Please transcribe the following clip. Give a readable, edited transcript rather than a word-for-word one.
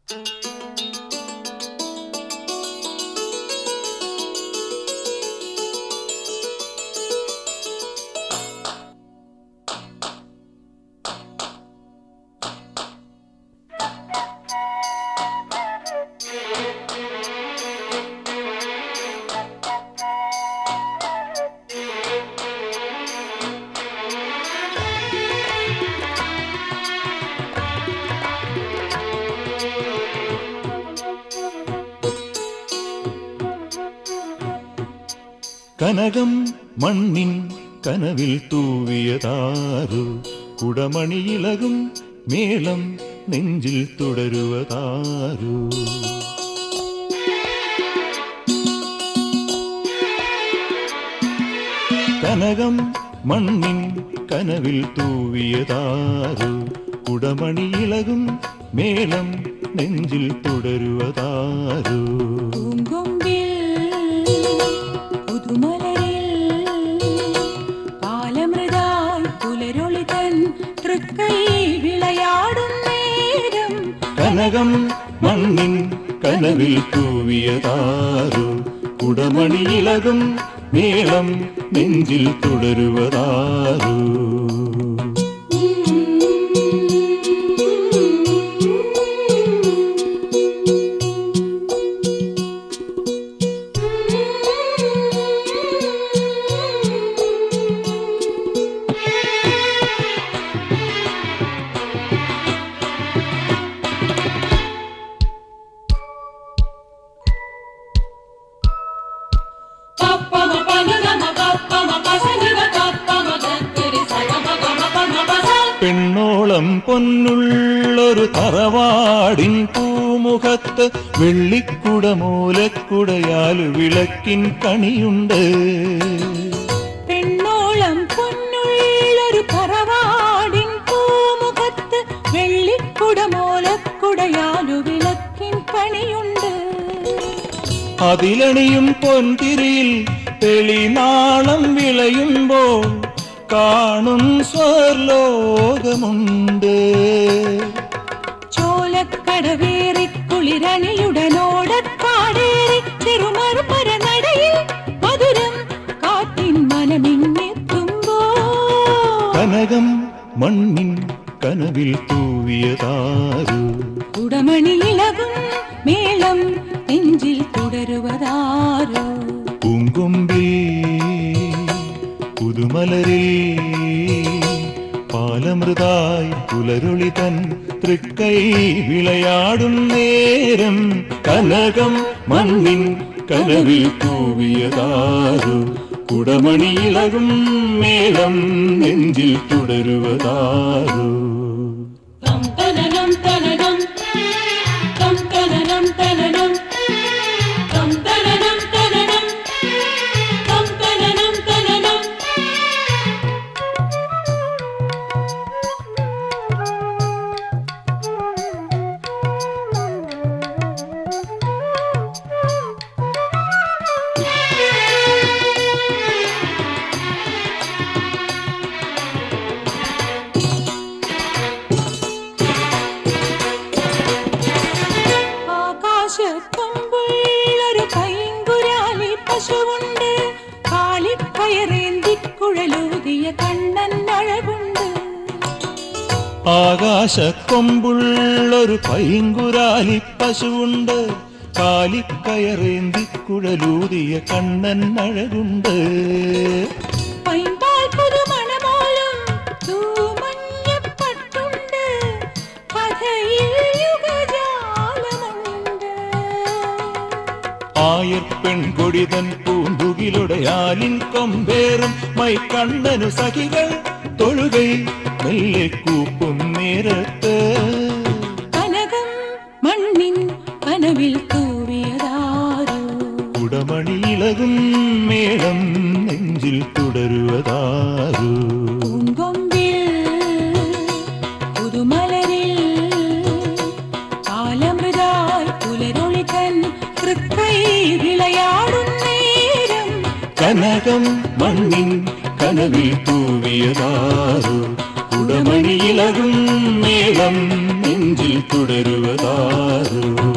കനകം മണ്ണിൻ കനവിൽ തൂവിയതാരു കുടമണിയിളകും മേളം നെഞ്ചിൽ തുടരുവതാരു കനകം മണ്ണിൻ കനവിൽ തൂവിയതാരു കുടമണിയിളകും മേളം നെഞ്ചിൽ തുടരുവതാരു കനകം മണ്ണിൻ കനവിൽ തൂവിയതാരു കുടമണിയിളകും മേളം നെഞ്ചിൽ തുടരുവതാരു പെണ്ണോളം പൊന്നുള്ളൊരു തറവാടിൻ പൂമുഖത്ത് വെള്ളിക്കുടമൂലക്കുടയാലു വിളക്കിൻ കണിയുണ്ട് പെണ്ണോളം പൊന്നുള്ളൊരു തറവാടിൻ പൂമുഖത്ത് വെള്ളിക്കുടമൂലക്കുടയാലു വിളക്കിൻ കണിയുണ്ട് അതിലണിയും പൊൻതിരിയിൽ തെളിനാളം വിളയുമ്പോൾ കാണും സ്വർലോകമുണ്ട് ചോലക്കടവേറി കുളിരണിയുടനോടക്കാടേറി തിരുമറുപര നടയിൽ മധുരം കാറ്റിൻ മനമിങ്ങെത്തുമ്പോ കനകം മണ്ണിൻ കനവിൽ തൂവിയതാരു കുടമണിയിളകും മേളം നെഞ്ചിൽ തുടരുവതാരു പൂങ്കൊമ്പിൽ പുതുമലരിൽ പാലമൃതായി പുലരുളി തൻ തൃക്കൈ വിളയാടും നേരം കനകം മണ്ണിൻ കനവിൽ തൂവിയതാരു കുടമണിയിളകും മേളം നെഞ്ചിൽ തുടരുവതാരു ആകാശക്കൊമ്പുള്ളൊരു പൈങ്കുരാലി പശുവുണ്ട് കാലിക്കയറേന്തി കുഴലൂതിയ കണ്ണൻ അഴകുണ്ട് ആകാശക്കൊമ്പുള്ളൊരു പൈങ്കുരാലി പശുവുണ്ട് കാലിക്കയറേന്തി കുഴലൂതിയ കണ്ണൻ അഴകുണ്ട് പൈമ്പാൽ പുതുമണമോലും തൂമഞ്ഞപ്പട്ടുണ്ട് കഥയിൽ യുഗജാലമുണ്ട് ആയർ പെൺകൊടിതൻ പൂന്തുകിലുടയാലിൻ കൊമ്പേറും മൈക്കണ്ണനു സഖികൾ തൊഴുകൈ മെല്ലെ കൂപ്പും നേരത്ത് കനകം മണ്ണിൻ കനവിൽ തൂവിയതാരു കുടമണിയിളകും മേളം നെഞ്ചിൽ തുടരുവതാരു പൂങ്കൊമ്പിൽ പുതുമലരിൽ കാലമൃതായി പുലരൊളി തൻ തൃക്കൈ വിളയാടും നേരം കനകം മണ്ണിൻ കനവിൽ തൂവിയതാരു കുടമണിയിളകും മേളം നെഞ്ചിൽ തുടരുവതാരോ